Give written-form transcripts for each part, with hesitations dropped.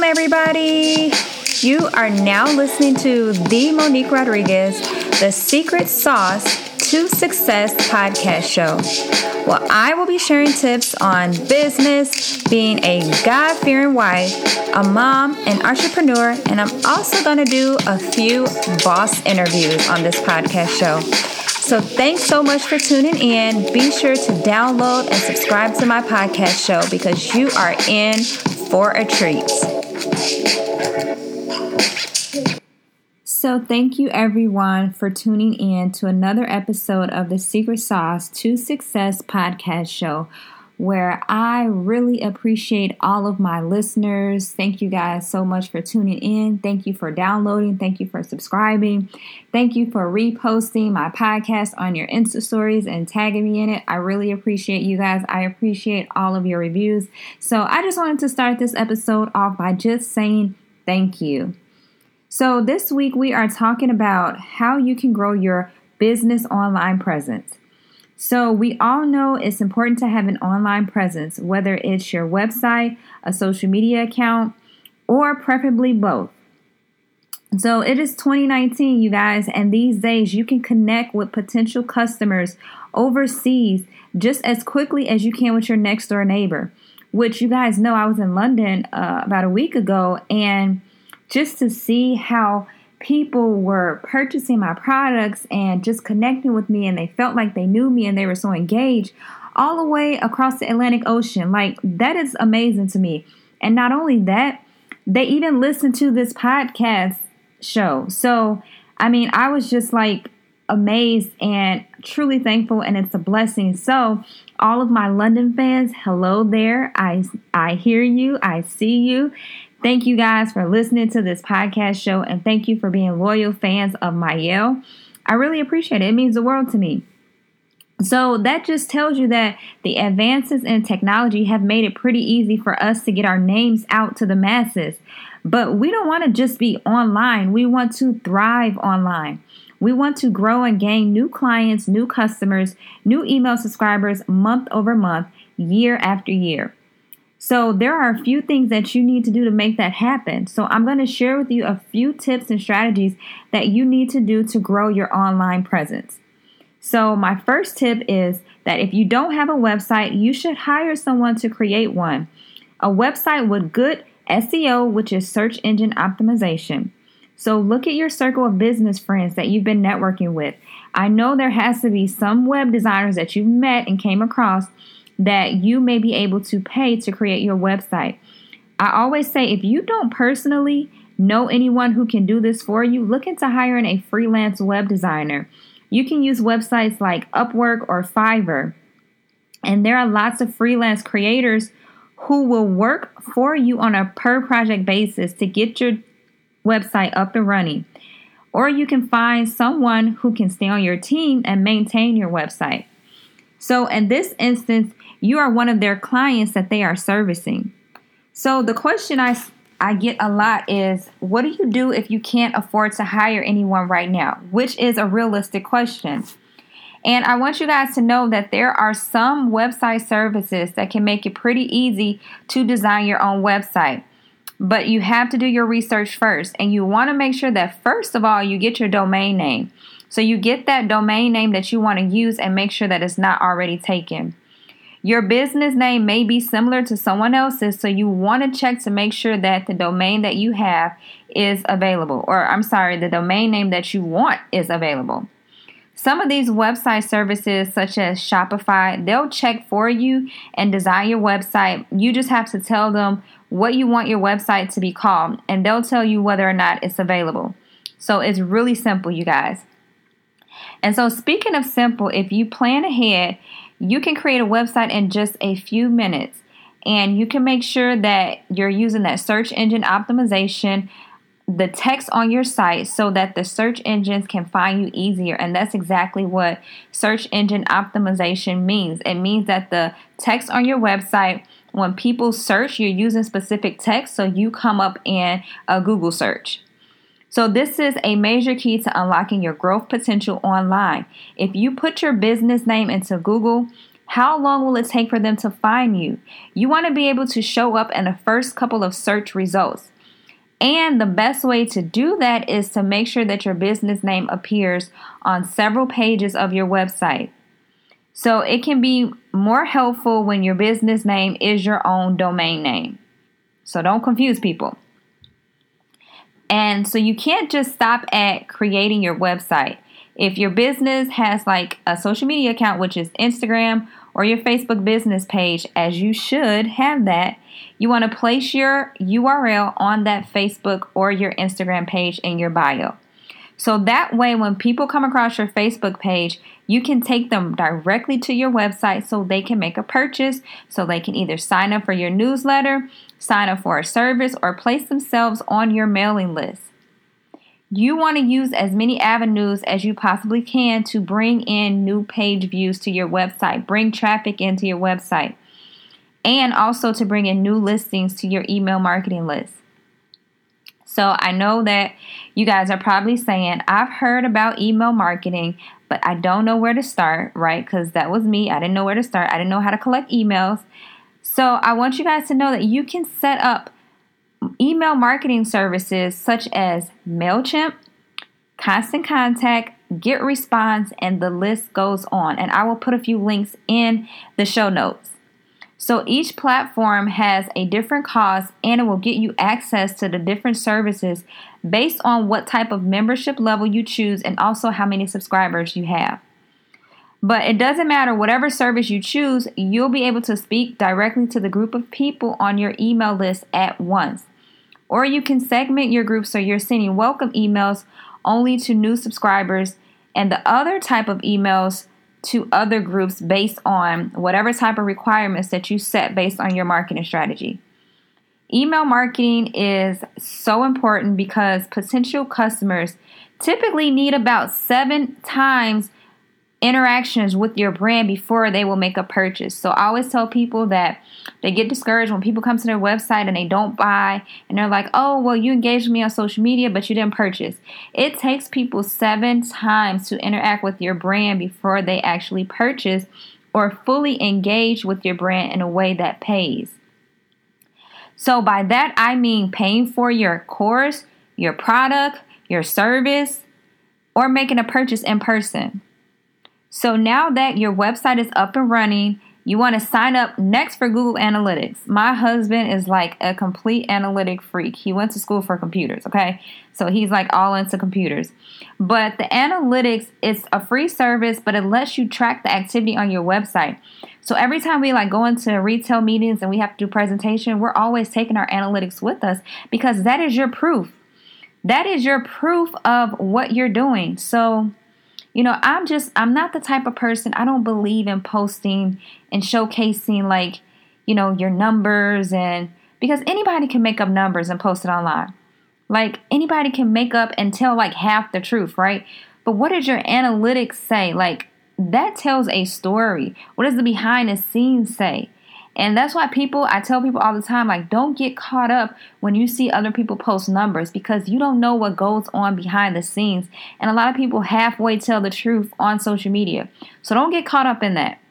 everybody. You are now listening to the Monique Rodriguez, The Secret Sauce to Success podcast show. Well, I will be sharing tips on business, being a God-fearing wife, a mom, an entrepreneur, and I'm also going to do a few boss interviews on this podcast show. So thanks so much for tuning in. Be sure to download and subscribe to my podcast show because you are in for a treat. So thank you everyone for tuning in to another episode of the Secret Sauce to Success podcast show, where I really appreciate all of my listeners. Thank you guys so much for tuning in. Thank you for downloading. Thank you for subscribing. Thank you for reposting my podcast on your Insta stories and tagging me in it. I really appreciate you guys. I appreciate all of your reviews. So I just wanted to start this episode off by just saying thank you. So this week we are talking about how you can grow your business online presence. So we all know it's important to have an online presence, whether it's your website, a social media account, or preferably both. So it is 2019, you guys, and these days you can connect with potential customers overseas just as quickly as you can with your next door neighbor, which you guys know I was in London about a week ago, and just to see how people were purchasing my products and just connecting with me, and they felt like they knew me and they were so engaged all the way across the Atlantic Ocean. Like, that is amazing to me. And not only that, they even listened to this podcast show. So, I mean, I was just like amazed and truly thankful, and it's a blessing. So, all of my London fans, hello there. I hear you. I see you. Thank you guys for listening to this podcast show, and thank you for being loyal fans of Mayel. I really appreciate it. It means the world to me. So that just tells you that the advances in technology have made it pretty easy for us to get our names out to the masses. But we don't want to just be online. We want to thrive online. We want to grow and gain new clients, new customers, new email subscribers month over month, year after year. So there are a few things that you need to do to make that happen. So I'm going to share with you a few tips and strategies that you need to do to grow your online presence. So my first tip is that if you don't have a website, you should hire someone to create one. A website with good SEO, which is search engine optimization. So look at your circle of business friends that you've been networking with. I know there has to be some web designers that you've met and came across that you may be able to pay to create your website. I always say, if you don't personally know anyone who can do this for you, look into hiring a freelance web designer. You can use websites like Upwork or Fiverr. And there are lots of freelance creators who will work for you on a per project basis to get your website up and running. Or you can find someone who can stay on your team and maintain your website. So in this instance, you are one of their clients that they are servicing. So the question I get a lot is, what do you do if you can't afford to hire anyone right now? Which is a realistic question. And I want you guys to know that there are some website services that can make it pretty easy to design your own website. But you have to do your research first. And you want to make sure that first of all, you get your domain name. So you get that domain name that you want to use and make sure that it's not already taken. Your business name may be similar to someone else's, so you want to check to make sure that the domain that you have is available. The domain name that you want is available. Some of these website services, such as Shopify, they'll check for you and design your website. You just have to tell them what you want your website to be called, and they'll tell you whether or not it's available. So it's really simple, you guys. And so speaking of simple, if you plan ahead, you can create a website in just a few minutes, and you can make sure that you're using that search engine optimization, the text on your site, so that the search engines can find you easier. And that's exactly what search engine optimization means. It means that the text on your website, when people search, you're using specific text, so you come up in a Google search. So this is a major key to unlocking your growth potential online. If you put your business name into Google, how long will it take for them to find you? You want to be able to show up in the first couple of search results. And the best way to do that is to make sure that your business name appears on several pages of your website. So it can be more helpful when your business name is your own domain name. So don't confuse people. And so you can't just stop at creating your website. If your business has like a social media account, which is Instagram or your Facebook business page, as you should have that, you want to place your URL on that Facebook or your Instagram page in your bio. So that way, when people come across your Facebook page, you can take them directly to your website so they can make a purchase, so they can either sign up for your newsletter, sign up for a service, or place themselves on your mailing list. You want to use as many avenues as you possibly can to bring in new page views to your website, bring traffic into your website, and also to bring in new listings to your email marketing list. So I know that you guys are probably saying, I've heard about email marketing, but I don't know where to start, right? Because that was me. I didn't know where to start. I didn't know how to collect emails. So I want you guys to know that you can set up email marketing services such as MailChimp, Constant Contact, GetResponse, and the list goes on. And I will put a few links in the show notes. So each platform has a different cost, and it will get you access to the different services based on what type of membership level you choose and also how many subscribers you have. But it doesn't matter, whatever service you choose, you'll be able to speak directly to the group of people on your email list at once. Or you can segment your group so you're sending welcome emails only to new subscribers and the other type of emails to other groups based on whatever type of requirements that you set based on your marketing strategy. Email marketing is so important because potential customers typically need about 7 times interactions with your brand before they will make a purchase. So I always tell people that they get discouraged when people come to their website and they don't buy, and they're like, oh, well, you engaged me on social media, but you didn't purchase. It takes people 7 times to interact with your brand before they actually purchase or fully engage with your brand in a way that pays. So by that, I mean paying for your course, your product, your service, or making a purchase in person. So now that your website is up and running, you want to sign up next for Google Analytics. My husband is like a complete analytic freak. He went to school for computers, okay? So he's like all into computers. But the analytics is a free service, but it lets you track the activity on your website. So every time we like go into retail meetings and we have to do presentation, we're always taking our analytics with us because that is your proof. That is your proof of what you're doing. So I'm not the type of person, I don't believe in posting and showcasing your numbers, and because anybody can make up numbers and post it online. Like anybody can make up and tell like half the truth, right? But what does your analytics say? Like that tells a story. What does the behind the scenes say? And that's why I tell people all the time, like, don't get caught up when you see other people post numbers because you don't know what goes on behind the scenes. And a lot of people halfway tell the truth on social media. So don't get caught up in that.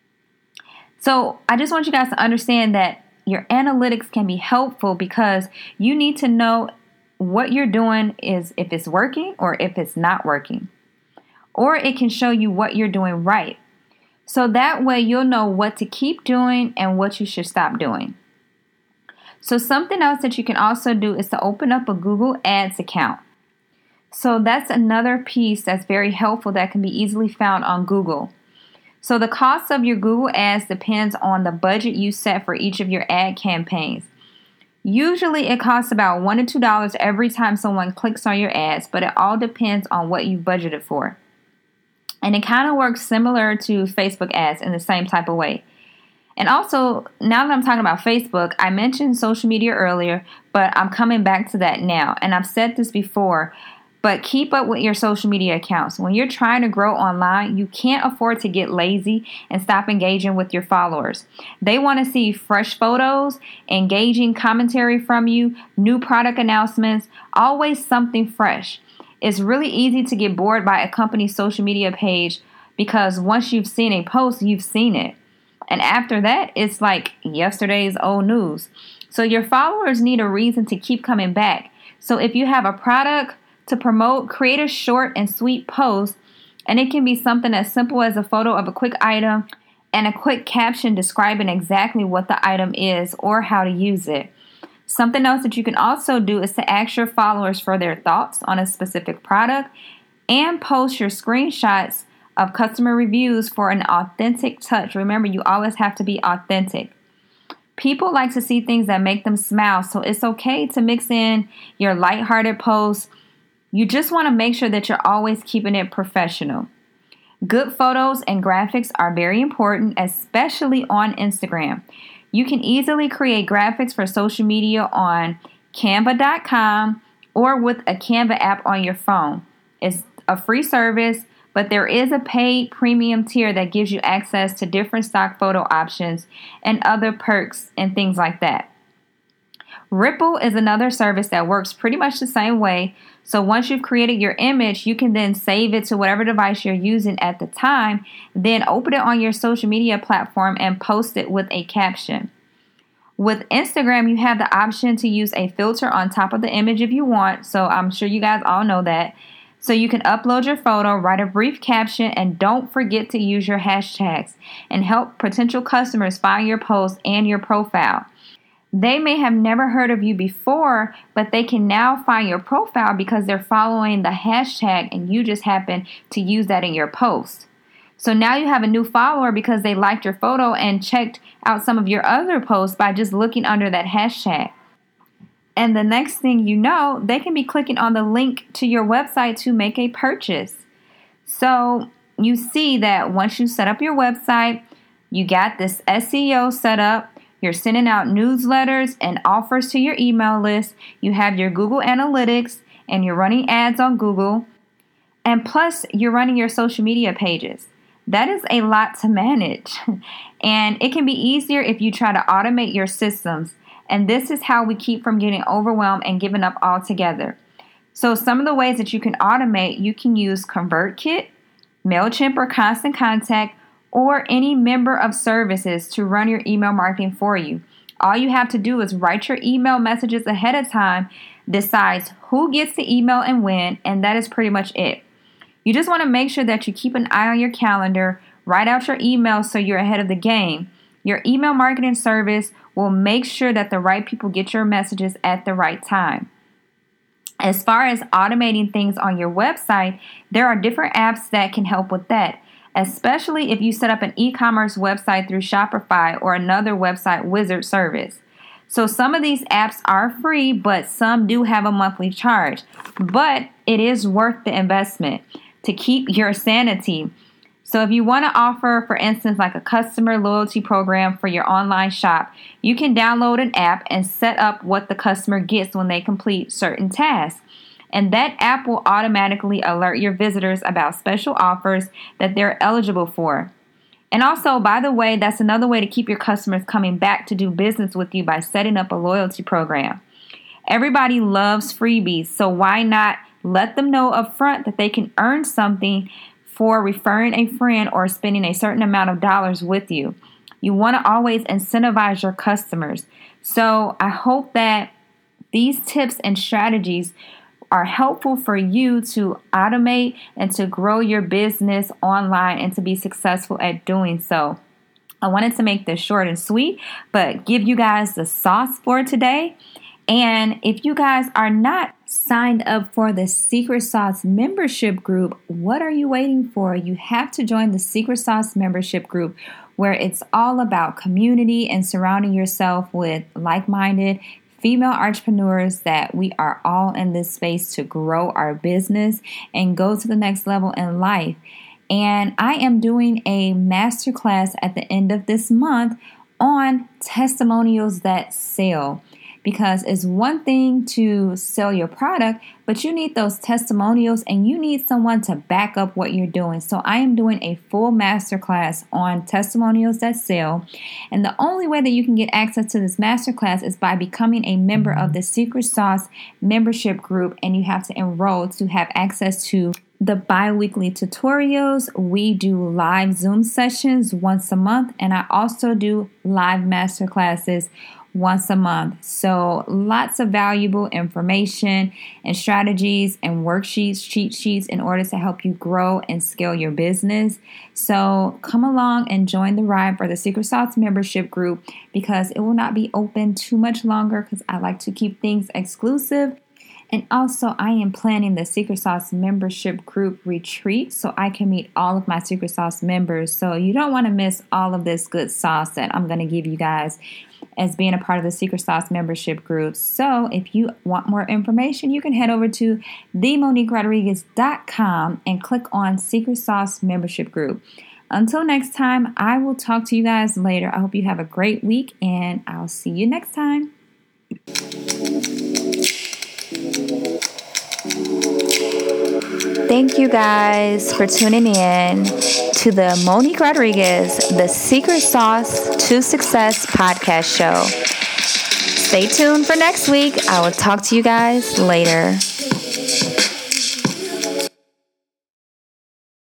So I just want you guys to understand that your analytics can be helpful because you need to know what you're doing is if it's working or if it's not working. Or it can show you what you're doing right. So that way you'll know what to keep doing and what you should stop doing. So something else that you can also do is to open up a Google Ads account. So that's another piece that's very helpful that can be easily found on Google. So the cost of your Google Ads depends on the budget you set for each of your ad campaigns. Usually it costs about $1 to $2 every time someone clicks on your ads, but it all depends on what you've budgeted for. And it kind of works similar to Facebook ads in the same type of way. And also, now that I'm talking about Facebook, I mentioned social media earlier, but I'm coming back to that now. And I've said this before, but keep up with your social media accounts. When you're trying to grow online, you can't afford to get lazy and stop engaging with your followers. They want to see fresh photos, engaging commentary from you, new product announcements, always something fresh. It's really easy to get bored by a company's social media page because once you've seen a post, you've seen it. And after that, it's like yesterday's old news. So your followers need a reason to keep coming back. So if you have a product to promote, create a short and sweet post, and it can be something as simple as a photo of a quick item and a quick caption describing exactly what the item is or how to use it. Something else that you can also do is to ask your followers for their thoughts on a specific product and post your screenshots of customer reviews for an authentic touch. Remember, you always have to be authentic. People like to see things that make them smile, so it's okay to mix in your lighthearted posts. You just want to make sure that you're always keeping it professional. Good photos and graphics are very important, especially on Instagram. You can easily create graphics for social media on canva.com or with a Canva app on your phone. It's a free service, but there is a paid premium tier that gives you access to different stock photo options and other perks and things like that. Ripple is another service that works pretty much the same way. So once you've created your image, you can then save it to whatever device you're using at the time, then open it on your social media platform and post it with a caption. With Instagram, you have the option to use a filter on top of the image if you want. So I'm sure you guys all know that. So you can upload your photo, write a brief caption, and don't forget to use your hashtags and help potential customers find your post and your profile. They may have never heard of you before, but they can now find your profile because they're following the hashtag and you just happen to use that in your post. So now you have a new follower because they liked your photo and checked out some of your other posts by just looking under that hashtag. And the next thing you know, they can be clicking on the link to your website to make a purchase. So you see that once you set up your website, you got this SEO set up, you're sending out newsletters and offers to your email list, you have your Google Analytics, and you're running ads on Google, and plus you're running your social media pages. That is a lot to manage, and it can be easier if you try to automate your systems. And this is how we keep from getting overwhelmed and giving up altogether. So some of the ways that you can automate, you can use ConvertKit, MailChimp or Constant Contact, or any member of services to run your email marketing for you. All you have to do is write your email messages ahead of time, decide who gets the email and when, and that is pretty much it. You just want to make sure that you keep an eye on your calendar, write out your emails so you're ahead of the game. Your email marketing service will make sure that the right people get your messages at the right time. As far as automating things on your website, there are different apps that can help with that, especially if you set up an e-commerce website through Shopify or another website wizard service. So some of these apps are free, but some do have a monthly charge. But it is worth the investment to keep your sanity. So if you want to offer, for instance, like a customer loyalty program for your online shop, you can download an app and set up what the customer gets when they complete certain tasks. And that app will automatically alert your visitors about special offers that they're eligible for. And also, by the way, that's another way to keep your customers coming back to do business with you by setting up a loyalty program. Everybody loves freebies, so why not let them know up front that they can earn something for referring a friend or spending a certain amount of dollars with you. You want to always incentivize your customers. So I hope that these tips and strategies are helpful for you to automate and to grow your business online and to be successful at doing so. I wanted to make this short and sweet, but give you guys the sauce for today. And if you guys are not signed up for the Secret Sauce membership group, what are you waiting for? You have to join the Secret Sauce membership group, where it's all about community and surrounding yourself with like-minded female entrepreneurs that we are all in this space to grow our business and go to the next level in life. And I am doing a masterclass at the end of this month on testimonials that sell. Because it's one thing to sell your product, but you need those testimonials and you need someone to back up what you're doing. So I am doing a full masterclass on testimonials that sell. And the only way that you can get access to this masterclass is by becoming a member of the Secret Sauce membership group. And you have to enroll to have access to the bi-weekly tutorials. We do live Zoom sessions once a month. And I also do live masterclasses once a month. So lots of valuable information and strategies and worksheets, cheat sheets in order to help you grow and scale your business. So come along and join the ride for the Secret Sauce membership group, because it will not be open too much longer, because I like to keep things exclusive. And also, I am planning the Secret Sauce membership group retreat so I can meet all of my Secret Sauce members. So you don't want to miss all of this good sauce that I'm going to give you guys as being a part of the Secret Sauce membership group. So if you want more information, you can head over to themoniquerodriguez.com and click on Secret Sauce membership group. Until next time, I will talk to you guys later. I hope you have a great week, and I'll see you next time. Thank you guys for tuning in to the Monique Rodriguez, the Secret Sauce to Success podcast show. Stay tuned for next week. I will talk to you guys later.